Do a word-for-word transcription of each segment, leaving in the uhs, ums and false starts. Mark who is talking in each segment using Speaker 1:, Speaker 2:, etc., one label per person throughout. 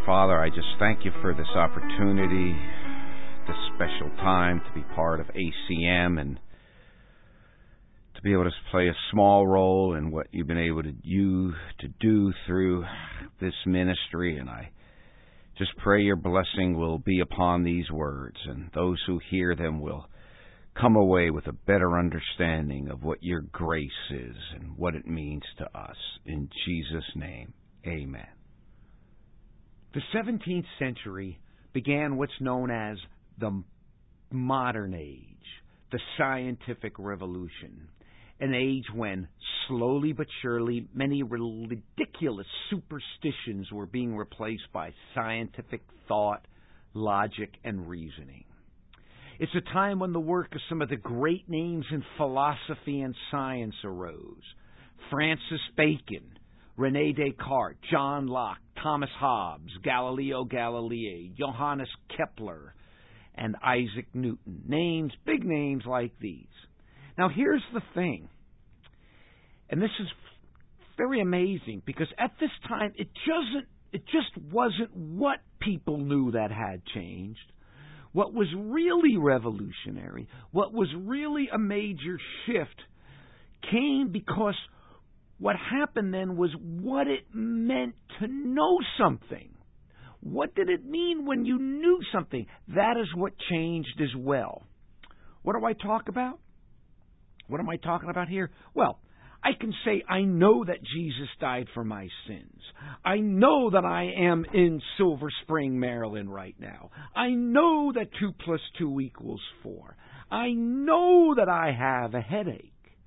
Speaker 1: Father, I just thank you for this opportunity, this special time to be part of A C M and to be able to play a small role in what you've been able to you to do through this ministry. And I just pray your blessing will be upon these words, and those who hear them will come away with a better understanding of what your grace is and what it means to us. In Jesus' name, amen.
Speaker 2: The seventeenth century began what's known as the modern age, the scientific revolution, an age when, slowly but surely, many ridiculous superstitions were being replaced by scientific thought, logic, and reasoning. It's a time when the work of some of the great names in philosophy and science arose. Francis Bacon, René Descartes, John Locke, Thomas Hobbes, Galileo Galilei, Johannes Kepler, and Isaac Newton. Names, big names like these. Now here's the thing, and this is very amazing, because at this time it doesn't, it just wasn't what people knew that had changed. What was really revolutionary, what was really a major shift, came because what happened then was what it meant to know something. What did it mean when you knew something? That is what changed as well. What do I talk about? What am I talking about here? Well, I can say I know that Jesus died for my sins. I know that I am in Silver Spring, Maryland right now. I know that two plus two equals four. I know that I have a headache.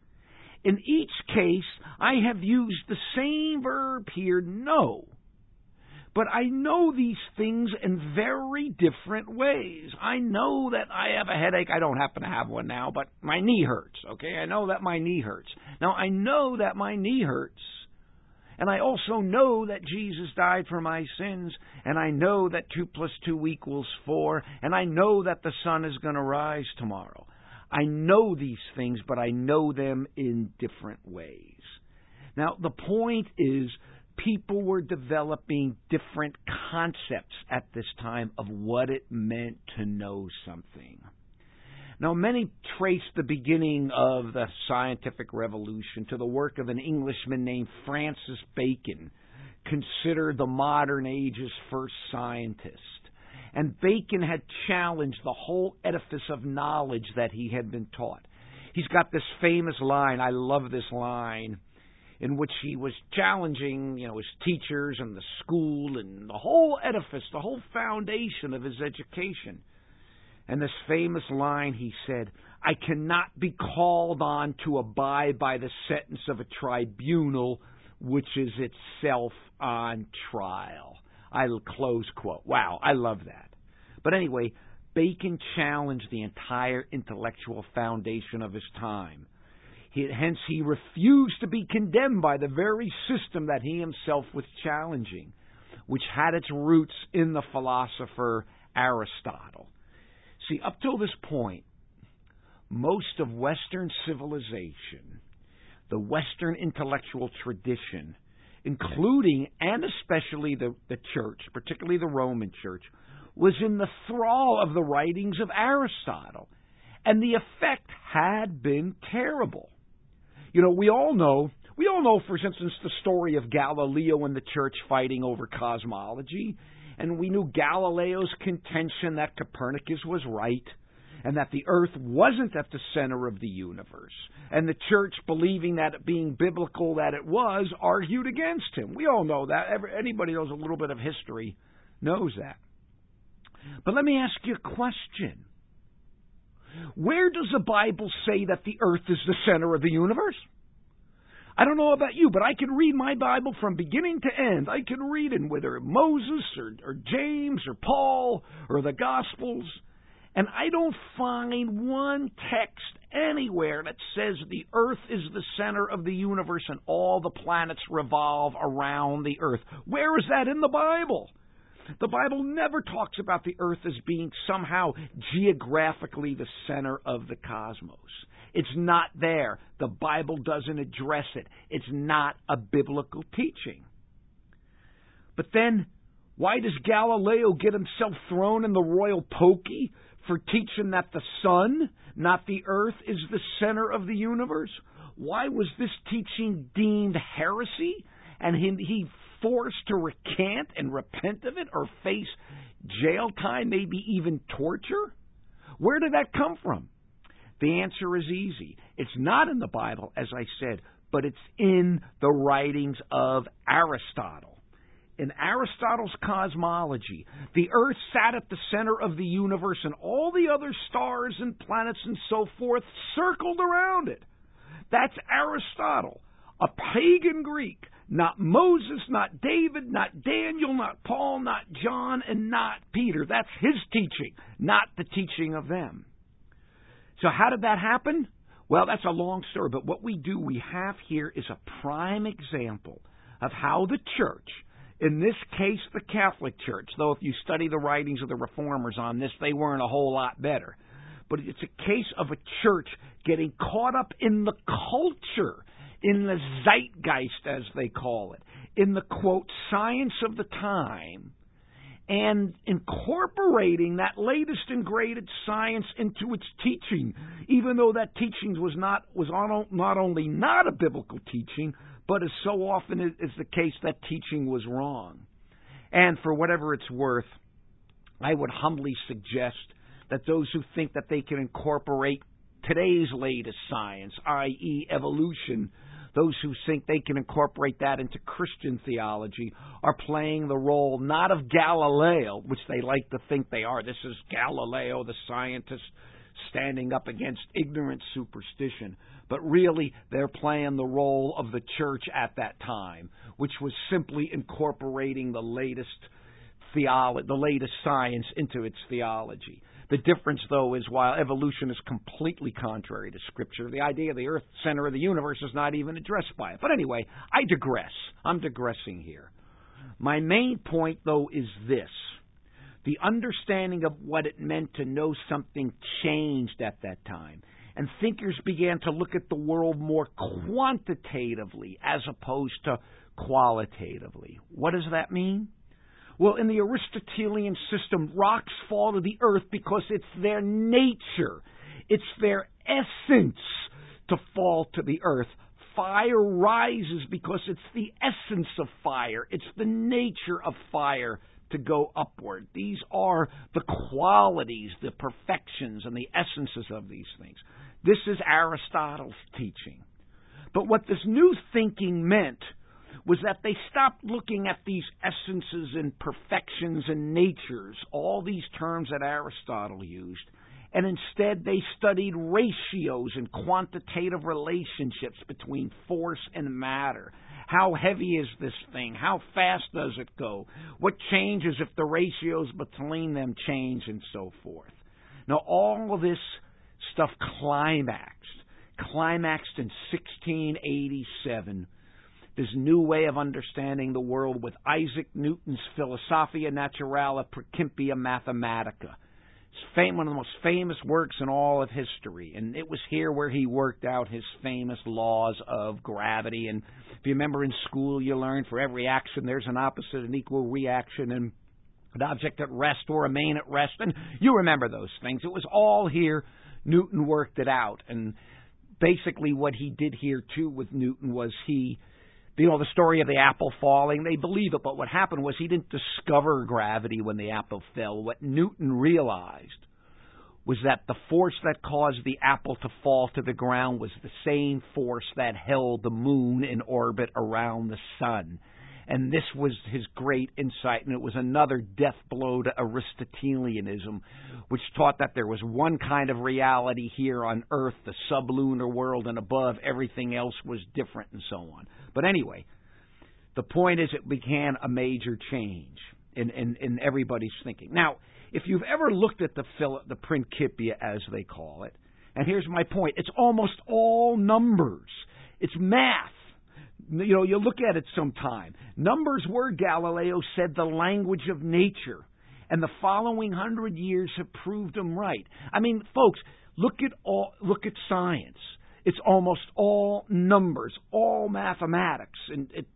Speaker 2: In each case, I have used the same verb here, know. But I know these things in very different ways. I know that I have a headache. I don't happen to have one now, but my knee hurts, okay? I know that my knee hurts. Now, I know that my knee hurts. And I also know that Jesus died for my sins. And I know that two plus two equals four. And I know that the sun is going to rise tomorrow. I know these things, but I know them in different ways. Now, the point is, people were developing different concepts at this time of what it meant to know something. Now, many trace the beginning of the scientific revolution to the work of an Englishman named Francis Bacon, considered the modern age's first scientist. And Bacon had challenged the whole edifice of knowledge that he had been taught. He's got this famous line, I love this line, in which he was challenging, you know, his teachers and the school and the whole edifice, the whole foundation of his education. And this famous line, he said, I cannot be called on to abide by the sentence of a tribunal which is itself on trial. I'll close quote. Wow, I love that. But anyway, Bacon challenged the entire intellectual foundation of his time. He, hence, he refused to be condemned by the very system that he himself was challenging, which had its roots in the philosopher Aristotle. See, up till this point, most of Western civilization, the Western intellectual tradition, including and especially the, the church, particularly the Roman church, was in the thrall of the writings of Aristotle. And the effect had been terrible. You know, we all know, we all know, for instance, the story of Galileo and the church fighting over cosmology. And we knew Galileo's contention that Copernicus was right and that the earth wasn't at the center of the universe. And the church, believing that it being biblical that it was, argued against him. We all know that. Every, anybody knows a little bit of history knows that. But let me ask you a question. Where does the Bible say that the earth is the center of the universe? I don't know about you, but I can read my Bible from beginning to end. I can read it, whether Moses or, or James or Paul or the Gospels, and I don't find one text anywhere that says the earth is the center of the universe and all the planets revolve around the earth. Where is that in the Bible? The Bible never talks about the earth as being somehow geographically the center of the cosmos. It's not there. The Bible doesn't address it. It's not a biblical teaching. But then, Why does Galileo get himself thrown in the royal pokey for teaching that the sun, not the earth, is the center of the universe? Why was this teaching deemed heresy and he, he forced to recant and repent of it or face jail time, maybe even torture? Where did that come from? The answer is easy. It's not in the Bible, as I said, but it's in the writings of Aristotle. In Aristotle's cosmology, the Earth sat at the center of the universe and all the other stars and planets and so forth circled around it. That's Aristotle, a pagan Greek, not Moses, not David, not Daniel, not Paul, not John, and not Peter. That's his teaching, not the teaching of them. So how did that happen? Well, that's a long story, but what we do, we have here is a prime example of how the church, in this case the Catholic Church, though if you study the writings of the Reformers on this, they weren't a whole lot better. But it's a case of a church getting caught up in the culture, in the zeitgeist, as they call it, in the, quote, science of the time, and incorporating that latest and greatest science into its teaching, even though that teaching was not was on, not only not a biblical teaching, but as so often is the case, that teaching was wrong. And for whatever it's worth, I would humbly suggest that those who think that they can incorporate today's latest science, that is evolution, those who think they can incorporate that into Christian theology, are playing the role not of Galileo, which they like to think they are. This is Galileo, the scientist, standing up against ignorant superstition. But really, they're playing the role of the church at that time, which was simply incorporating the latest theolo- the latest science into its theology. The difference, though, is while evolution is completely contrary to Scripture, the idea of the earth, center of the universe, is not even addressed by it. But anyway, I digress. I'm digressing here. My main point, though, is this. The understanding of what it meant to know something changed at that time. And thinkers began to look at the world more quantitatively as opposed to qualitatively. What does that mean? Well, in the Aristotelian system, rocks fall to the earth because it's their nature. It's their essence to fall to the earth. Fire rises because it's the essence of fire. It's the nature of fire to go upward. These are the qualities, the perfections, and the essences of these things. This is Aristotle's teaching. But what this new thinking meant was that they stopped looking at these essences and perfections and natures, all these terms that Aristotle used, and instead they studied ratios and quantitative relationships between force and matter. How heavy is this thing? How fast does it go? What changes if the ratios between them change, and so forth? Now, all of this stuff climaxed, climaxed in sixteen eighty-seven, this new way of understanding the world with Isaac Newton's Philosophia Naturalis Principia Mathematica. It's one of the most famous works in all of history, and it was here where he worked out his famous laws of gravity. And if you remember in school, you learned for every action there's an opposite and equal reaction, and an object at rest or a main at rest, and you remember those things. It was all here. Newton worked it out, and basically what he did here, too, with Newton was he, you know, the story of the apple falling, they believe it, but what happened was he didn't discover gravity when the apple fell. What Newton realized was that the force that caused the apple to fall to the ground was the same force that held the moon in orbit around the sun. And this was his great insight, and it was another death blow to Aristotelianism, which taught that there was one kind of reality here on Earth, the sublunar world, and above everything else was different, and so on. But anyway, the point is it began a major change in, in, in everybody's thinking. Now, if you've ever looked at the, the Principia, as they call it, and here's my point, it's almost all numbers. It's math. You know, you look at it sometime. Numbers were, Galileo said, the language of nature. And the following hundred years have proved them right. I mean, folks, look at all, look at science. It's almost all numbers, all mathematics. And it,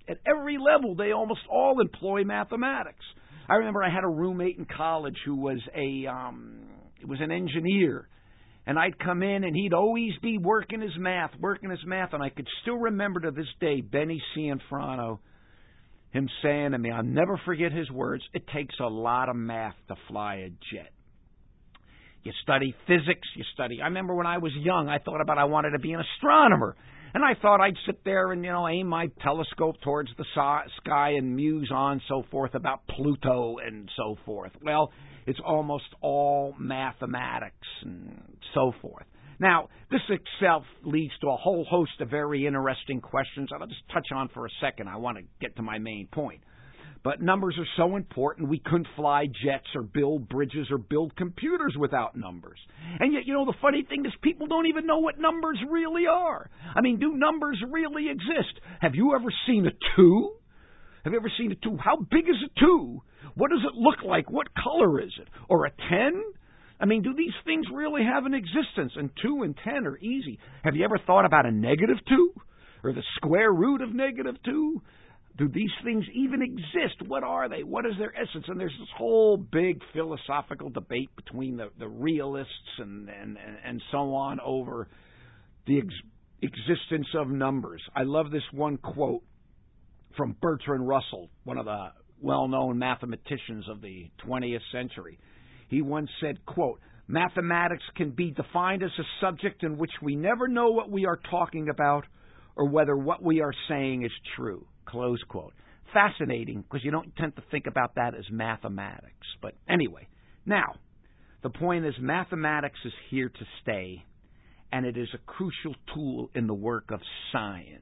Speaker 2: at every level, they almost all employ mathematics. I remember I had a roommate in college who was a um, was an engineer, and I'd come in and he'd always be working his math, working his math, and I could still remember to this day Benny Cianfrano, him saying to me, I'll never forget his words, it takes a lot of math to fly a jet. You study physics, you study. I remember when I was young, I thought about I wanted to be an astronomer. And I thought I'd sit there and, you know, aim my telescope towards the sky and muse on so forth about Pluto and so forth. Well, it's almost all mathematics and so forth. Now, this itself leads to a whole host of very interesting questions I'll just touch on for a second. I want to get to my main point. But numbers are so important, we couldn't fly jets or build bridges or build computers without numbers. And yet, you know, the funny thing is people don't even know what numbers really are. I mean, do numbers really exist? Have you ever seen a two? Have you ever seen a two? How big is a two? What does it look like? What color is it? Or a ten? I mean, do these things really have an existence? And two and ten are easy. Have you ever thought about a negative two? Or the square root of negative two? Do these things even exist? What are they? What is their essence? And there's this whole big philosophical debate between the, the realists and, and, and so on over the ex- existence of numbers. I love this one quote from Bertrand Russell, one of the well-known mathematicians of the twentieth century. He once said, quote, "Mathematics can be defined as a subject in which we never know what we are talking about or whether what we are saying is true." Close quote. Fascinating, because you don't tend to think about that as mathematics. But anyway, now, the point is mathematics is here to stay, and it is a crucial tool in the work of science.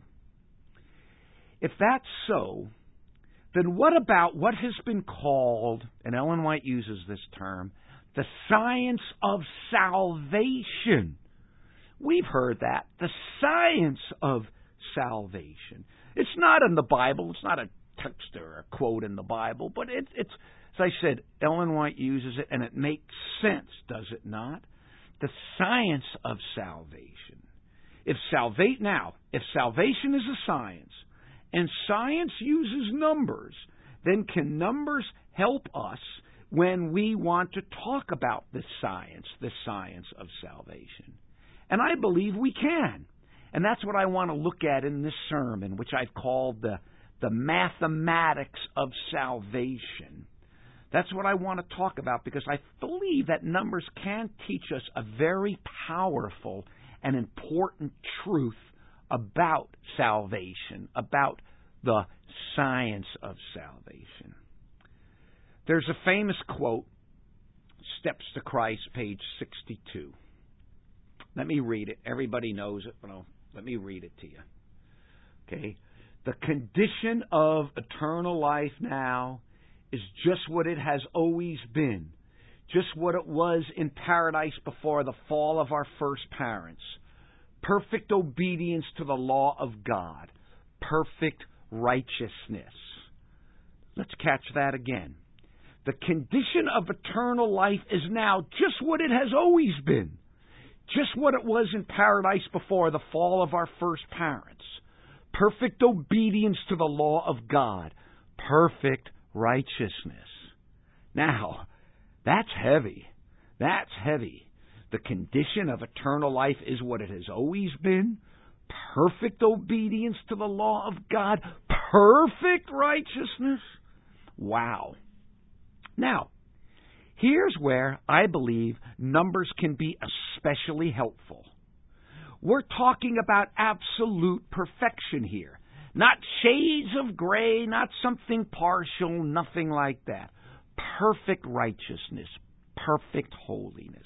Speaker 2: If that's so, then what about what has been called, and Ellen White uses this term, the science of salvation? We've heard that, the science of salvation. It's not in the Bible. It's not a text or a quote in the Bible, but it, it's, as I said, Ellen White uses it, and it makes sense, does it not? The science of salvation. If salvate now, if salvation is a science, and science uses numbers, then can numbers help us when we want to talk about this science, the science of salvation? And I believe we can. And that's what I want to look at in this sermon, which I've called the, the mathematics of salvation. That's what I want to talk about, because I believe that numbers can teach us a very powerful and important truth about salvation, about the science of salvation. There's a famous quote, Steps to Christ, page sixty-two. Let me read it. Everybody knows it, but I'll, let me read it to you. Okay? The condition of eternal life now is just what it has always been, just what it was in paradise before the fall of our first parents. Perfect obedience to the law of God. Perfect righteousness. Let's catch that again. The condition of eternal life is now just what it has always been. Just what it was in paradise before the fall of our first parents. Perfect obedience to the law of God. Perfect righteousness. Now, that's heavy. That's heavy. The condition of eternal life is what it has always been. Perfect obedience to the law of God. Perfect righteousness. Wow. Now, here's where I believe numbers can be especially helpful. We're talking about absolute perfection here. Not shades of gray, not something partial, nothing like that. Perfect righteousness, perfect holiness.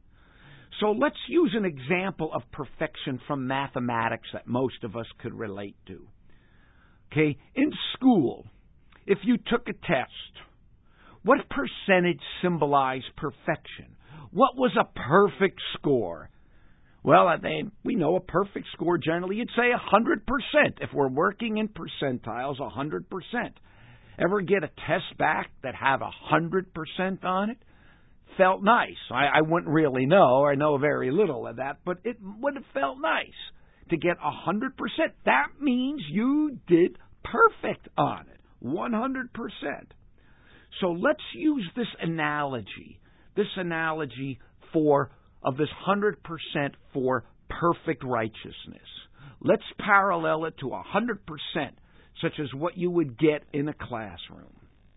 Speaker 2: So let's use an example of perfection from mathematics that most of us could relate to. Okay, in school, if you took a test, what percentage symbolized perfection? What was a perfect score? Well, they, we know a perfect score generally, you'd say one hundred percent. If we're working in percentiles, one hundred percent. Ever get a test back that had one hundred percent on it? Felt nice. I, I wouldn't really know. I know very little of that, but it would have felt nice to get one hundred percent. That means you did perfect on it, one hundred percent. So let's use this analogy, this analogy for of this one hundred percent for perfect righteousness. Let's parallel it to one hundred percent, such as what you would get in a classroom.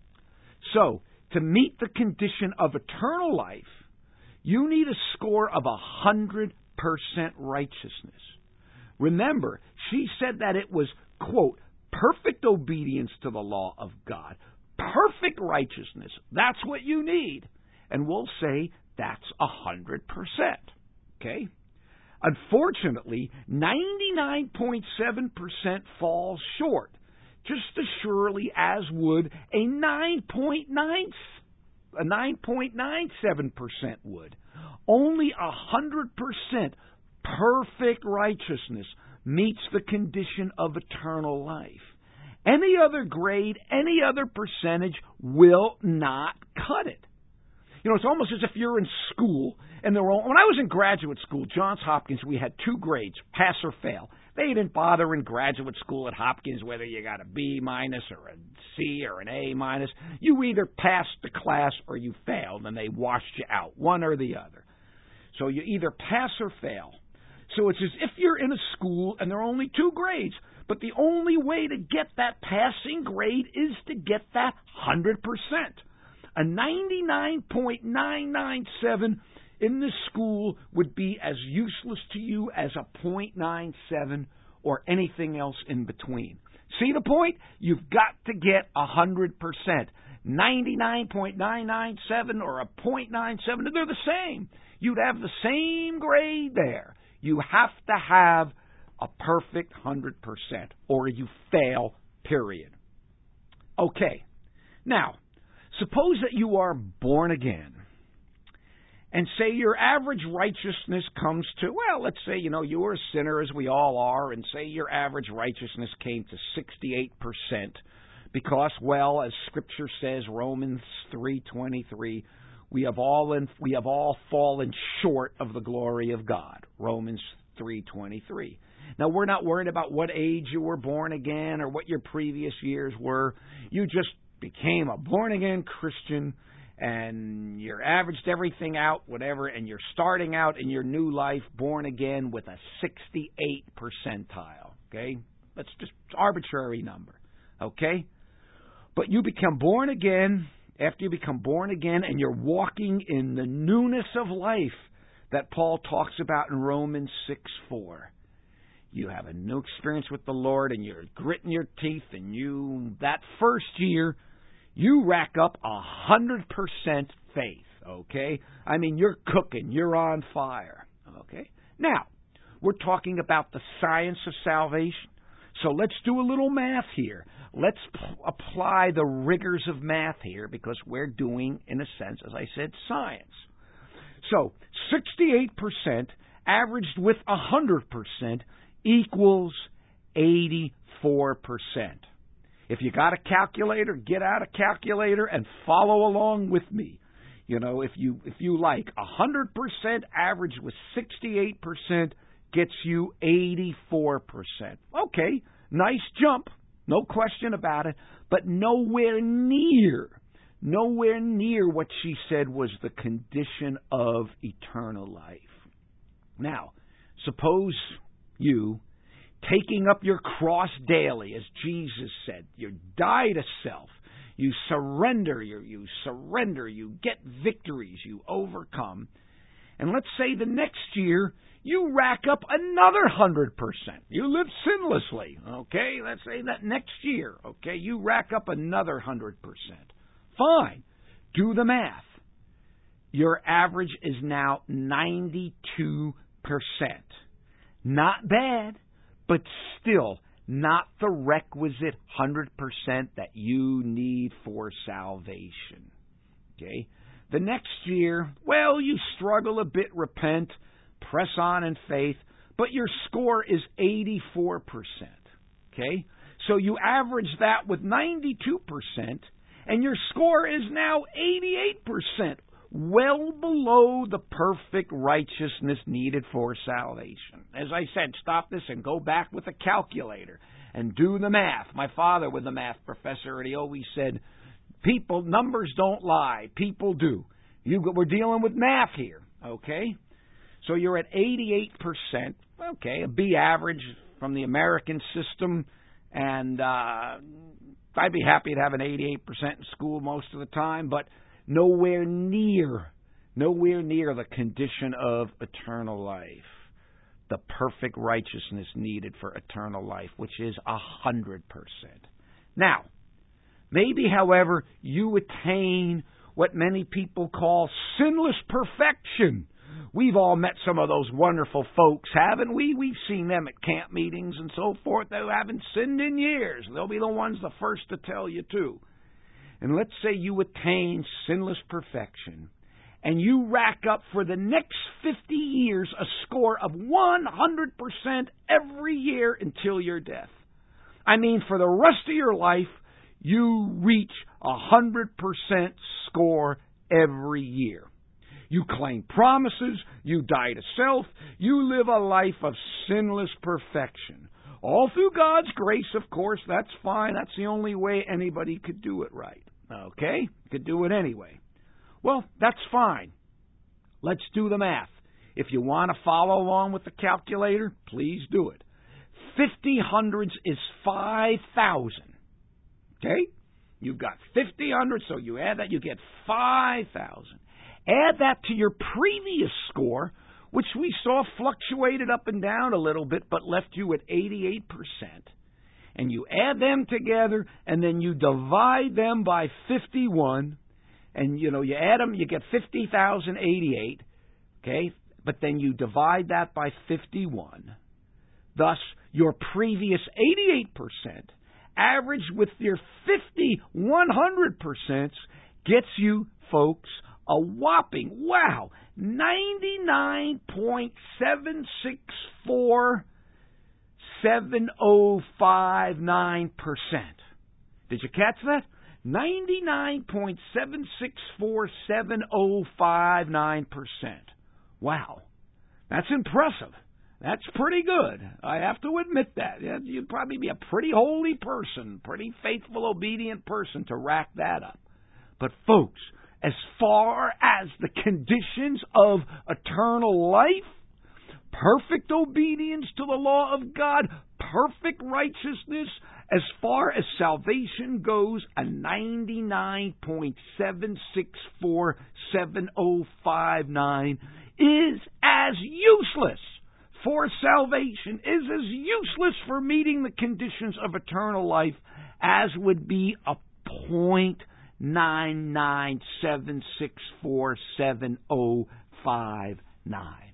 Speaker 2: So, to meet the condition of eternal life, you need a score of one hundred percent righteousness. Remember, she said that it was, quote, perfect obedience to the law of God. Perfect righteousness. That's what you need. And we'll say that's one hundred percent. Okay? Unfortunately, ninety-nine point seven percent falls short, just as surely as would a nine point nine a nine point nine seven percent would. Only one hundred percent perfect righteousness meets the condition of eternal life. Any other grade, any other percentage will not cut it. You know, it's almost as if you're in school, and there were, when I was in graduate school, Johns Hopkins, we had two grades, pass or fail. They didn't bother in graduate school at Hopkins whether you got a B minus or a C or an A minus. You either passed the class or you failed, and they washed you out, one or the other. So you either pass or fail. So it's as if you're in a school and there are only two grades, but the only way to get that passing grade is to get that one hundred percent. A ninety-nine point nine nine seven in this school would be as useless to you as a point nine seven or anything else in between. See the point? You've got to get one hundred percent. ninety-nine point nine nine seven or a point nine seven, they're the same. You'd have the same grade there. You have to have a perfect one hundred percent or you fail, period. Okay. Now, suppose that you are born again and say your average righteousness comes to, well, let's say, you know, you were a sinner as we all are, and say your average righteousness came to sixty-eight percent because, well, as Scripture says, Romans three twenty-three, we have all in, we have all fallen short of the glory of God, Romans three twenty-three. Now, we're not worried about what age you were born again or what your previous years were. You just became a born-again Christian, and you're averaged everything out, whatever, and you're starting out in your new life born again with a sixty-eight percentile, okay? That's just an arbitrary number, okay? But you become born again, after you become born again, and you're walking in the newness of life that Paul talks about in Romans six four. You have a new experience with the Lord, and you're gritting your teeth, and you, that first year, you rack up a hundred percent faith, okay? I mean, you're cooking, you're on fire, okay? Now, we're talking about the science of salvation. So let's do a little math here. Let's p- apply the rigors of math here because we're doing, in a sense, as I said, science. So sixty-eight percent averaged with one hundred percent equals eighty-four percent. If you got a calculator, get out a calculator and follow along with me. You know, if you if you like, one hundred percent average with sixty-eight percent gets you eighty-four percent. Okay, nice jump, no question about it, but nowhere near, nowhere near what she said was the condition of eternal life. Now, suppose you, taking up your cross daily, as Jesus said, you die to self, you surrender, you, you surrender, you get victories, you overcome, and let's say the next year you rack up another one hundred percent. You live sinlessly, okay? Let's say that next year, okay, you rack up another one hundred percent. Fine. Do the math. Your average is now ninety-two percent. Not bad, but still not the requisite one hundred percent that you need for salvation. Okay? The next year, well, you struggle a bit, repent, press on in faith, but your score is eighty-four percent. Okay? So you average that with ninety-two percent, and your score is now eighty-eight percent, well below the perfect righteousness needed for salvation. As I said, stop this and go back with a calculator and do the math. My father was a math professor, and he always said, people, numbers don't lie. People do. You, we're dealing with math here, okay? So you're at eighty-eight percent, okay, a B average from the American system, and uh, I'd be happy to have an eighty-eight percent in school most of the time, but nowhere near, nowhere near the condition of eternal life, the perfect righteousness needed for eternal life, which is a hundred percent. Now, maybe, however, you attain what many people call sinless perfection. We've all met some of those wonderful folks, haven't we? We've seen them at camp meetings and so forth. They haven't sinned in years. They'll be the ones the first to tell you, too. And let's say you attain sinless perfection, and you rack up for the next fifty years a score of one hundred percent every year until your death. I mean, for the rest of your life, you reach a one hundred percent score every year. You claim promises, you die to self, you live a life of sinless perfection. All through God's grace, of course, that's fine. That's the only way anybody could do it right. Okay? Could do it anyway. Well, that's fine. Let's do the math. If you want to follow along with the calculator, please do it. fifty hundreds is five thousand. Okay? You've got fifty hundreds, so you add that, you get five thousand. Add that to your previous score, which we saw fluctuated up and down a little bit, but left you at eighty-eight percent. And you add them together, and then you divide them by fifty-one, and, you know, you add them, you get fifty thousand eighty-eight, okay? But then you divide that by fifty-one. Thus, your previous eighty-eight percent, averaged with your fifty, one hundred percent, gets you, folks, a whopping, wow, ninety-nine point seven six four seven zero five nine percent. Did you catch that? ninety-nine point seven six four seven zero five nine percent. Wow, that's impressive. That's pretty good. I have to admit that. You'd probably be a pretty holy person, pretty faithful, obedient person to rack that up. But folks, as far as the conditions of eternal life, perfect obedience to the law of God, perfect righteousness, as far as salvation goes, a ninety-nine point seven six four seven zero five nine is as useless for salvation, is as useless for meeting the conditions of eternal life as would be a point nine nine seven six four seven zero five nine.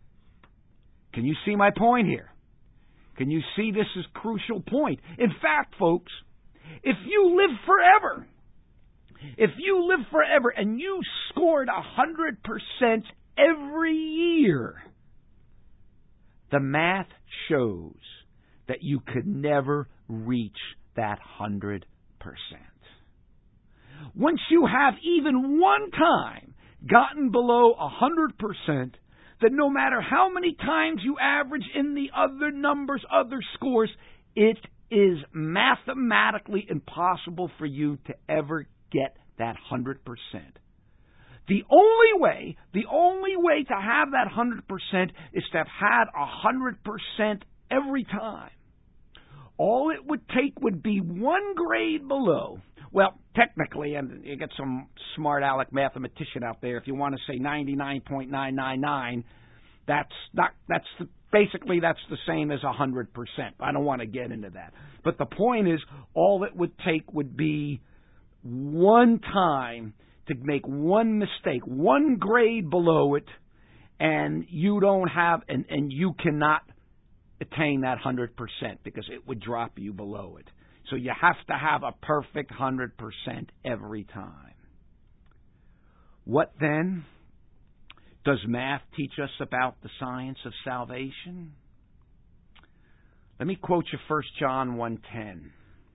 Speaker 2: Can you see my point here? Can you see this is a crucial point? In fact, folks, if you live forever, if you live forever and you scored one hundred percent every year, the math shows that you could never reach that one hundred percent. Once you have even one time gotten below one hundred percent, then no matter how many times you average in the other numbers, other scores, it is mathematically impossible for you to ever get that one hundred percent. The only way, the only way to have that one hundred percent is to have had one hundred percent every time. All it would take would be one grade below. Well, technically, and you get some smart aleck mathematician out there, if you want to say ninety-nine point nine nine nine, that's not, that's the, basically that's the same as one hundred percent. I don't want to get into that. But the point is, all it would take would be one time to make one mistake, one grade below it, and you don't have, and, and you cannot attain that one hundred percent because it would drop you below it. So you have to have a perfect one hundred percent every time. What then does math teach us about the science of salvation? Let me quote you First John one ten.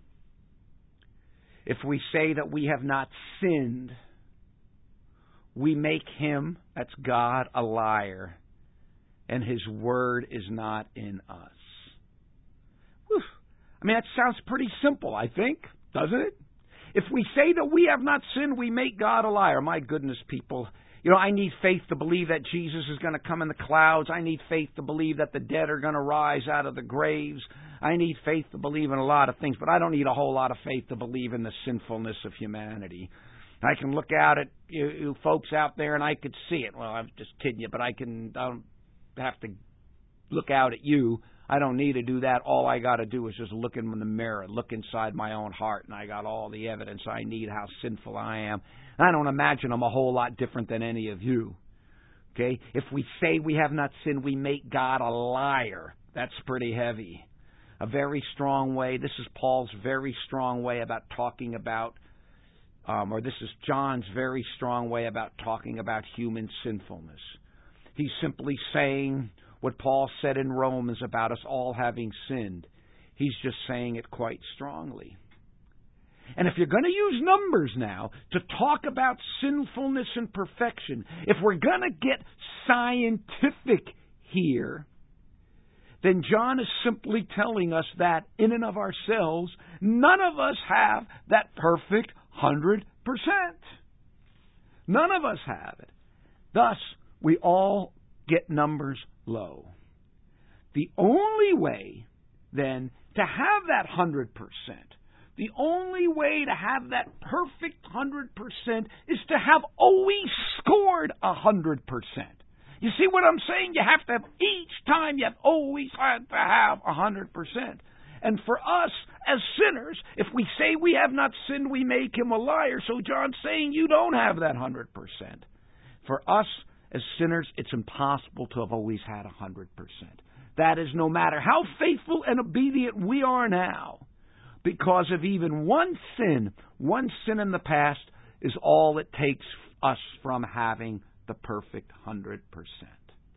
Speaker 2: If we say that we have not sinned, we make him, that's God, a liar, and his word is not in us. Whew. I mean, that sounds pretty simple, I think, doesn't it? If we say that we have not sinned, we make God a liar. My goodness, people. You know, I need faith to believe that Jesus is going to come in the clouds. I need faith to believe that the dead are going to rise out of the graves. I need faith to believe in a lot of things, but I don't need a whole lot of faith to believe in the sinfulness of humanity. I can look out at you, you folks out there and I could see it. Well, I'm just kidding you, but I can I don't have to look out at you. I don't need to do that. All I got to do is just look in the mirror, look inside my own heart, and I got all the evidence I need how sinful I am. I don't imagine I'm a whole lot different than any of you. Okay? If we say we have not sinned, we make God a liar. That's pretty heavy. A very strong way. This is Paul's very strong way about talking about, um, or this is John's very strong way about talking about human sinfulness. He's simply saying what Paul said in Romans about us all having sinned. He's just saying it quite strongly. And if you're going to use numbers now to talk about sinfulness and perfection, if we're going to get scientific here, then John is simply telling us that in and of ourselves, none of us have that perfect one hundred percent. None of us have it. Thus, we all get numbers low. The only way, then, to have that one hundred percent, the only way to have that perfect one hundred percent is to have always scored one hundred percent. You see what I'm saying? You have to have, each time you have always had to have one hundred percent. And for us, as sinners, if we say we have not sinned, we make him a liar. So John's saying you don't have that one hundred percent. For us, as sinners, it's impossible to have always had one hundred percent. That is, no matter how faithful and obedient we are now, because of even one sin, one sin in the past is all it takes us from having the perfect one hundred percent.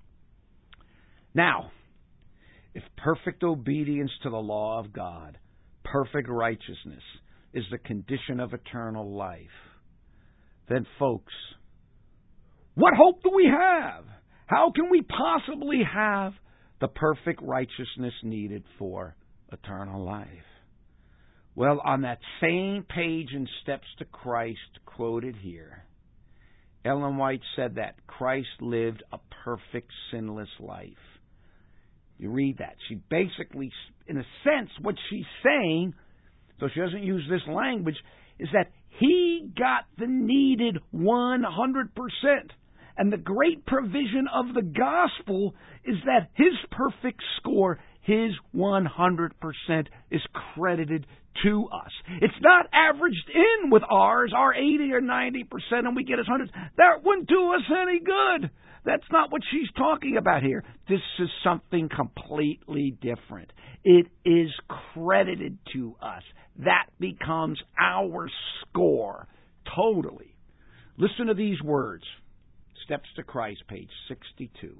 Speaker 2: Now, if perfect obedience to the law of God, perfect righteousness, is the condition of eternal life, then, folks, what hope do we have? How can we possibly have the perfect righteousness needed for eternal life? Well, on that same page in Steps to Christ quoted here, Ellen White said that Christ lived a perfect, sinless life. You read that. She basically, in a sense, what she's saying, so she doesn't use this language, is that he got the needed one hundred percent. And the great provision of the gospel is that his perfect score, his one hundred percent, is credited to us. It's not averaged in with ours, our eighty or ninety percent, and we get his one hundred. That wouldn't do us any good. That's not what she's talking about here. This is something completely different. It is credited to us. That becomes our score, totally. Listen to these words. Steps to Christ, page sixty-two.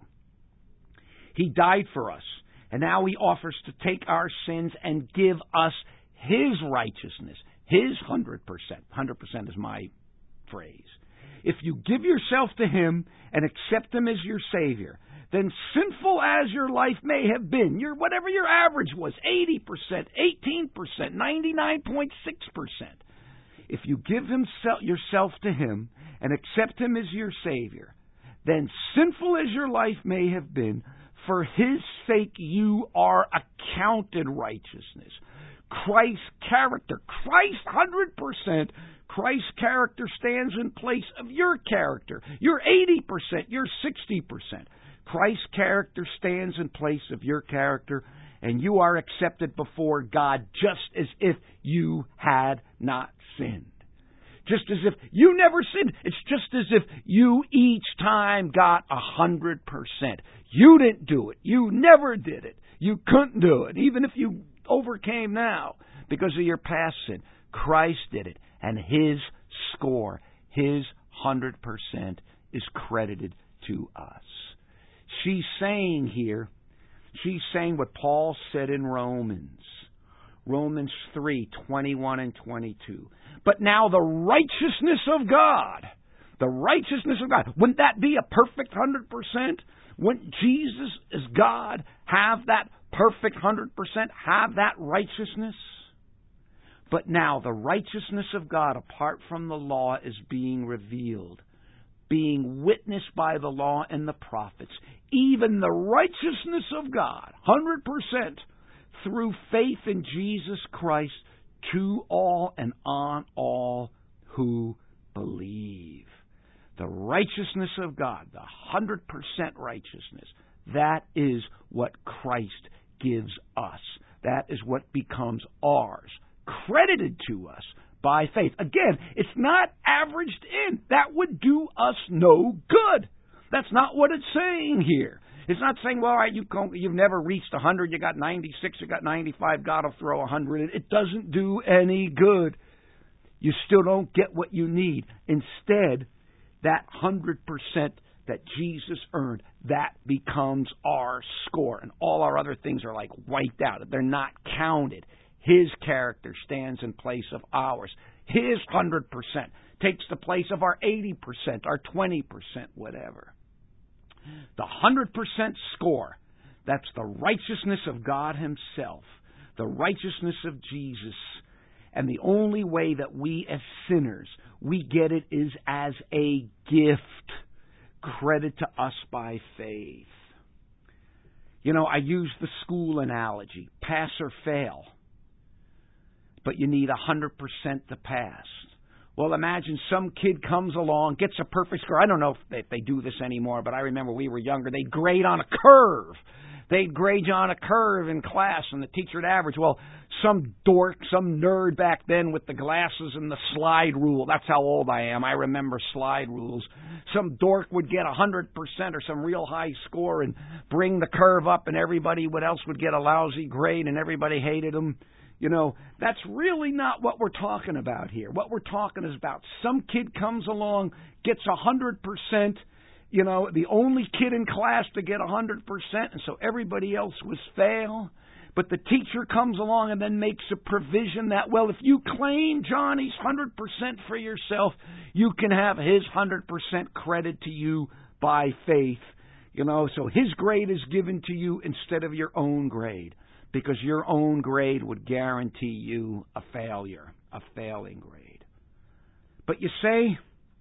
Speaker 2: He died for us, and now he offers to take our sins and give us his righteousness, his one hundred percent. one hundred percent is my phrase. If you give yourself to him and accept him as your Savior, then sinful as your life may have been, your whatever your average was, eighty percent, eighteen percent, ninety-nine point six percent, if you give himself, yourself to him and accept him as your Savior, then sinful as your life may have been, for his sake you are accounted righteousness. Christ's character, Christ's one hundred percent, Christ's character stands in place of your character. You're eighty percent, you're sixty percent. Christ's character stands in place of your character, and you are accepted before God just as if you had not sinned. Just as if you never sinned. It's just as if you each time got a hundred percent. You didn't do it. You never did it. You couldn't do it, even if you overcame now because of your past sin. Christ did it, and his score, his hundred percent, is credited to us. She's saying here, she's saying what Paul said in Romans. Romans three, twenty-one and twenty-two. But now the righteousness of God, the righteousness of God, wouldn't that be a perfect one hundred percent? Wouldn't Jesus as God have that perfect one hundred percent, have that righteousness. But now the righteousness of God apart from the law is being revealed, being witnessed by the law and the prophets. Even the righteousness of God, one hundred percent, through faith in Jesus Christ, to all and on all who believe. The righteousness of God, the one hundred percent righteousness, that is what Christ gives us. That is what becomes ours, credited to us by faith. Again, it's not averaged in. That would do us no good. That's not what it's saying here. It's not saying, well, all right, you can't, you've never reached one hundred, you got ninety-six, you got ninety-five, God will throw one hundred. It doesn't do any good. You still don't get what you need. Instead, that one hundred percent that Jesus earned, that becomes our score. And all our other things are like wiped out. They're not counted. His character stands in place of ours. His one hundred percent takes the place of our eighty percent, our twenty percent, whatever. The one hundred percent score, that's the righteousness of God Himself, the righteousness of Jesus. And the only way that we as sinners, we get it is as a gift, credit to us by faith. You know, I use the school analogy, pass or fail. But you need one hundred percent to pass. Well, imagine some kid comes along, gets a perfect score. I don't know if they, if they do this anymore, but I remember we were younger. They'd grade on a curve. They'd grade you on a curve in class, and the teacher would average. Well, some dork, some nerd back then with the glasses and the slide rule. That's how old I am. I remember slide rules. Some dork would get one hundred percent or some real high score and bring the curve up, and everybody else would get a lousy grade, and everybody hated him. You know, that's really not what we're talking about here. What we're talking is about some kid comes along, gets one hundred percent, you know, the only kid in class to get one hundred percent, and so everybody else was fail. But the teacher comes along and then makes a provision that, well, if you claim Johnny's one hundred percent for yourself, you can have his one hundred percent credit to you by faith. You know, so his grade is given to you instead of your own grade, because your own grade would guarantee you a failure, a failing grade. But you say,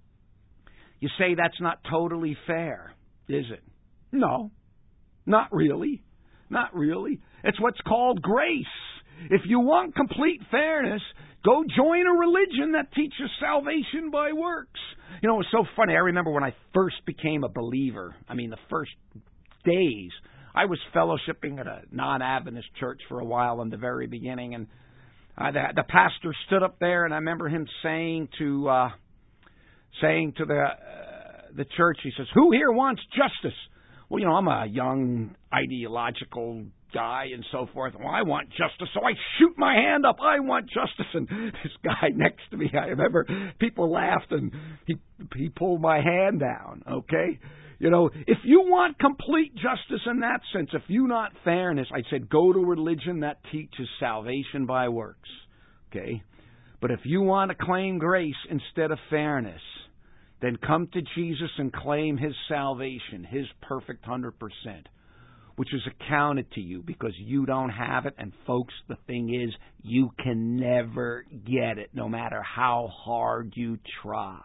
Speaker 2: you say that's not totally fair, is it? No, not really. Not really. It's what's called grace. If you want complete fairness, go join a religion that teaches salvation by works. You know, it was so funny. I remember when I first became a believer, I mean, the first days, I was fellowshipping at a non-Adventist church for a while in the very beginning, and uh, the, the pastor stood up there, and I remember him saying to uh, saying to the uh, the church, he says, "Who here wants justice?" Well, you know, I'm a young ideological guy and so forth. Well, I want justice, so I shoot my hand up. I want justice, and this guy next to me, I remember people laughed, and he he pulled my hand down. Okay. You know, if you want complete justice in that sense, if you want fairness, I said go to a religion that teaches salvation by works. Okay? But if you want to claim grace instead of fairness, then come to Jesus and claim His salvation, His perfect one hundred percent, which is accounted to you because you don't have it. And folks, the thing is, you can never get it, no matter how hard you try.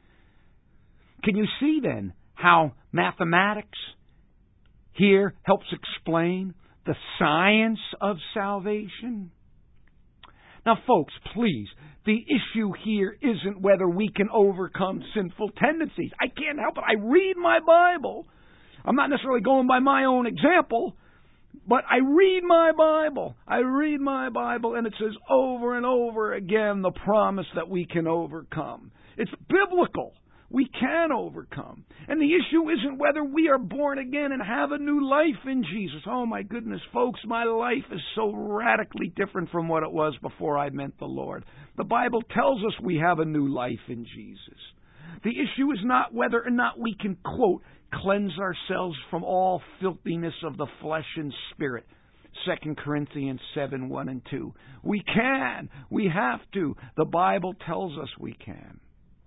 Speaker 2: Can you see then how mathematics here helps explain the science of salvation? Now, folks, please, the issue here isn't whether we can overcome sinful tendencies. I can't help it. I read my Bible. I'm not necessarily going by my own example, but I read my Bible. I read my Bible, and it says over and over again the promise that we can overcome. It's biblical. We can overcome. And the issue isn't whether we are born again and have a new life in Jesus. Oh, my goodness, folks, my life is so radically different from what it was before I met the Lord. The Bible tells us we have a new life in Jesus. The issue is not whether or not we can, quote, cleanse ourselves from all filthiness of the flesh and spirit. Second Corinthians seven, one and two. We can. We have to. The Bible tells us we can.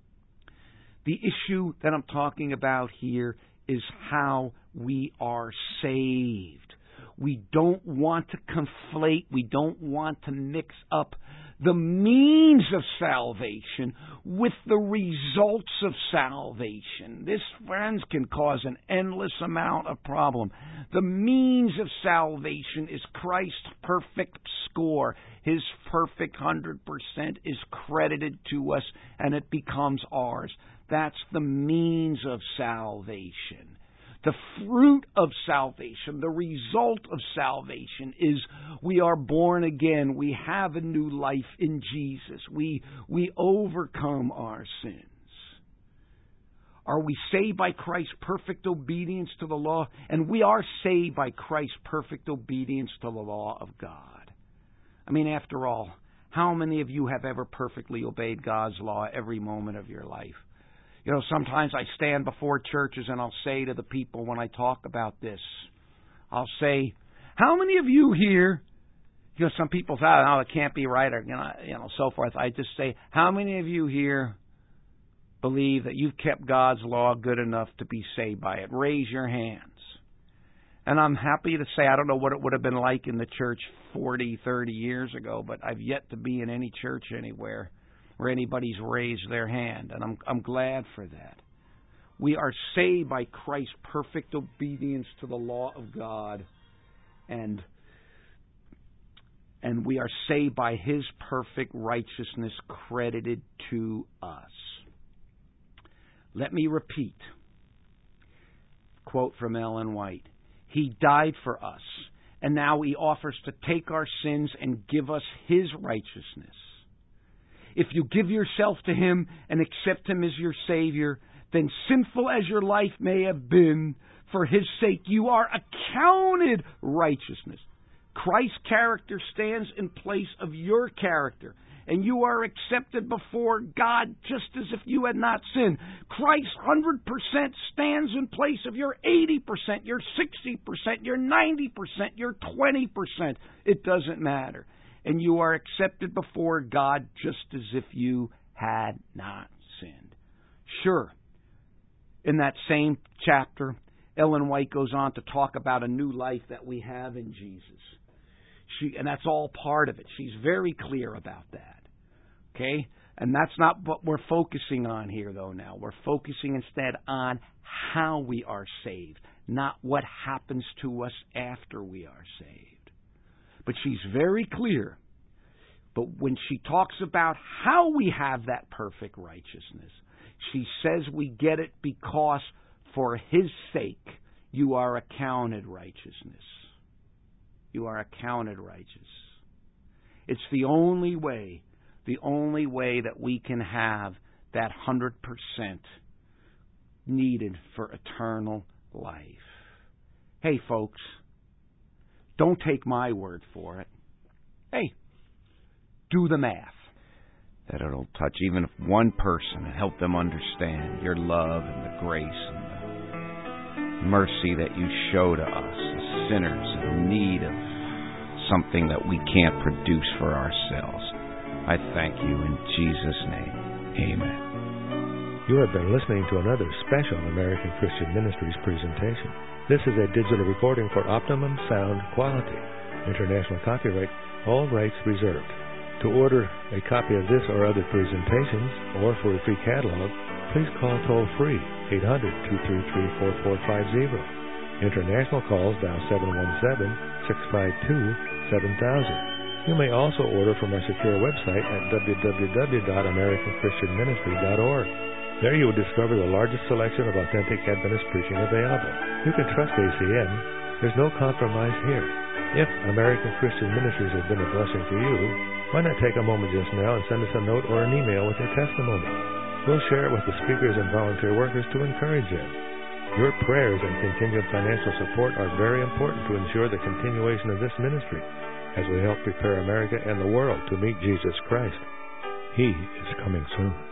Speaker 2: The issue that I'm talking about here is how we are saved. We don't want to conflate, we don't want to mix up the means of salvation with the results of salvation. This, friends, can cause an endless amount of problem. The means of salvation is Christ's perfect score. His perfect one hundred percent is credited to us and it becomes ours. That's the means of salvation. The fruit of salvation, the result of salvation is we are born again. We have a new life in Jesus. We, we overcome our sins. Are we saved by Christ's perfect obedience to the law? And we are saved by Christ's perfect obedience to the law of God. I mean, after all, how many of you have ever perfectly obeyed God's law every moment of your life? You know, sometimes I stand before churches and I'll say to the people when I talk about this, I'll say, how many of you here, you know, some people say, oh, no, it can't be right, or, you know, you know, so forth. I just say, how many of you here believe that you've kept God's law good enough to be saved by it? Raise your hands. And I'm happy to say, I don't know what it would have been like in the church forty, thirty years ago, but I've yet to be in any church anywhere where anybody's raised their hand, and I'm I'm glad for that. We are saved by Christ's perfect obedience to the law of God, and and we are saved by His perfect righteousness credited to us. Let me repeat. Quote from Ellen White. He died for us, and now He offers to take our sins and give us His righteousness. If you give yourself to Him and accept Him as your Savior, then sinful as your life may have been, for His sake you are accounted righteousness. Christ's character stands in place of your character, and you are accepted before God just as if you had not sinned. Christ's one hundred percent stands in place of your eighty percent, your sixty percent, your ninety percent, your twenty percent. It doesn't matter. And you are accepted before God just as if you had not sinned. Sure, in that same chapter, Ellen White goes on to talk about a new life that we have in Jesus. She, and that's all part of it. She's very clear about that. Okay? And that's not what we're focusing on here, though, now. We're focusing instead on how we are saved, not what happens to us after we are saved. But she's very clear. But when she talks about how we have that perfect righteousness, she says we get it because for His sake you are accounted righteousness. You are accounted righteous. It's the only way, the only way that we can have that one hundred percent needed for eternal life. Hey, folks, don't take my word for it. Hey, do the math.
Speaker 1: That it'll touch even one person and help them understand your love and the grace and the mercy that you show to us as sinners in need of something that we can't produce for ourselves. I thank you in Jesus' name. Amen.
Speaker 3: You have been listening to another special American Christian Ministries presentation. This is a digital recording for optimum sound quality. International copyright, all rights reserved. To order a copy of this or other presentations, or for a free catalog, please call toll-free eight hundred, two three three, four four five zero. International calls dial seven one seven, six five two, seven thousand. You may also order from our secure website at w w w dot american christian ministry dot org. There you will discover the largest selection of authentic Adventist preaching available. You can trust A C M. There's no compromise here. If American Christian Ministries has been a blessing to you, why not take a moment just now and send us a note or an email with your testimony? We'll share it with the speakers and volunteer workers to encourage them. Your prayers and continued financial support are very important to ensure the continuation of this ministry as we help prepare America and the world to meet Jesus Christ. He is coming soon.